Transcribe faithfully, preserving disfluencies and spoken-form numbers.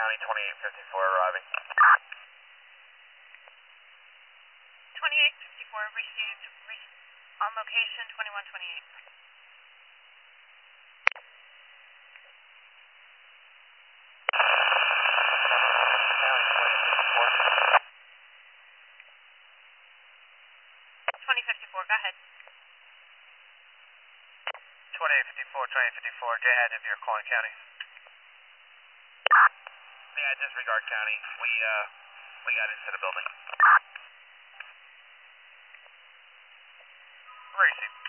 County, twenty-eight fifty-four arriving. twenty-eight fifty-four received re on location twenty-one twenty-eight. twenty fifty-four, go ahead. twenty-eight fifty-four, twenty-eight fifty-four, J-Head if you're calling County. Yeah, disregard County. We, uh, we got into the building. Received.